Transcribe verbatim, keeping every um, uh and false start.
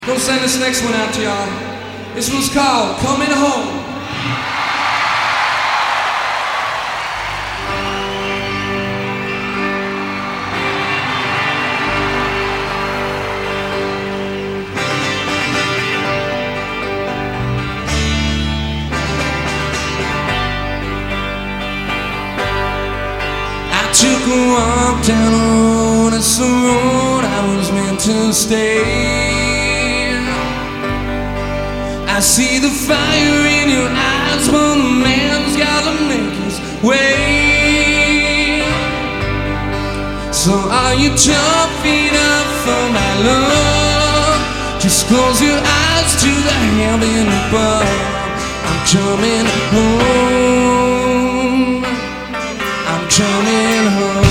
Gonna send this next one out to y'all. This one's called Coming Home. I took a walk down the road, it's the road I was meant to stay. I see the fire in your eyes, but the man's gotta make his way. So are you tough enough for my love? Just close your eyes to the heaven above. I'm coming home. I'm coming home.